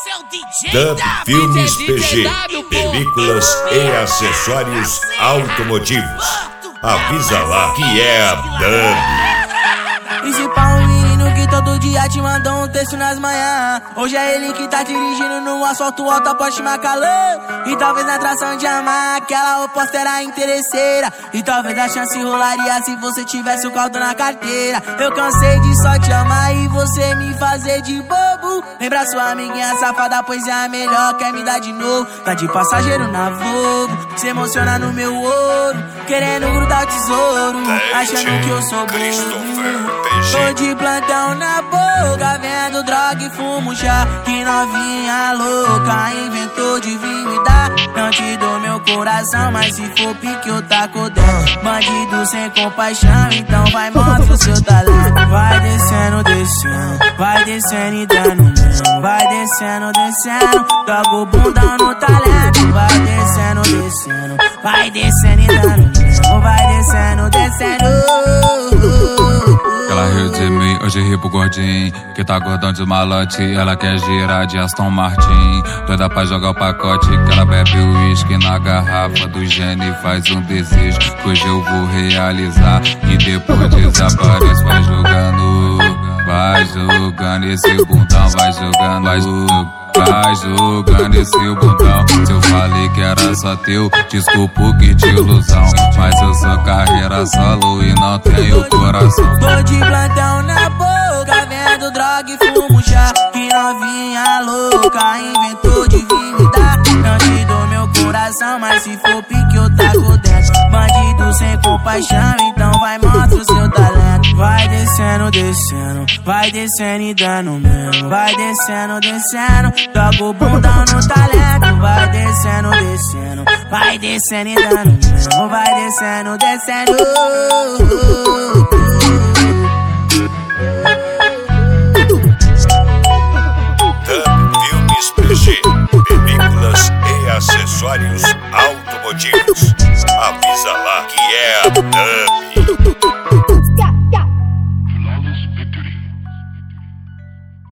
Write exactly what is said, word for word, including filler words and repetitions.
Dub Filmes P G, películas e acessórios automotivos. Avisa lá que é a Dub. Principal menino que todo dia te mandou um texto nas manhãs. Hoje é ele que tá dirigindo no asfalto alto a Porsche Macalan. E talvez na atração de amar aquela oposta era interesseira. E talvez a chance rolaria se você tivesse o caldo na carteira. Eu cansei de só te amar e você me fazer de bobo. Lembra sua amiguinha safada, pois é a melhor, quer me dar de novo. Tá de passageiro na Volvo, se emociona no meu ouro, querendo grudar o tesouro, achando que eu sou bobo. Tô de plantão na boca, vendo droga e fumo chá. Que novinha louca inventou de vir me dar. Não te dou meu coração, mas se for pique eu taco dentro. Bandido sem compaixão, então vai, mostra o seu talento. Vai descendo, descendo, vai descendo e dando mesmo. Vai descendo, descendo, joga o bundão no talento. Vai descendo, descendo, vai descendo e dando mesmo. Vai descendo, descendo. Ela riu de mim, hoje ri pro gordinho, que tá gordão de malote. Ela quer girar de Aston Martin, doida pra jogar o pacote. Que ela bebe o uísque na garrafa do Gene e faz um desejo que hoje eu vou realizar. E depois desaparece, vai jogando, vai jogando esse bundão, vai jogando, vai jogando. Vai jogando esse bundão. Se eu falei que era só teu, desculpa que de ilusão, mas eu sou carreira solo e não tenho coração. Tô de plantão na boca, vendo droga e fumo chá. Que novinha louca inventou de vir me dar. Não te dou meu coração, mas se for pique eu taco dentro. Bandido sem compaixão, então vai, mostra o seu talento. Vai descendo, descendo, vai descendo e dando mesmo. Vai descendo, descendo, joga o bundão no talento. Vai descendo, descendo, vai descendo e dando mesmo. Vai descendo, descendo. Dub Filmes P G, películas e acessórios automotivos. Avisa lá que é a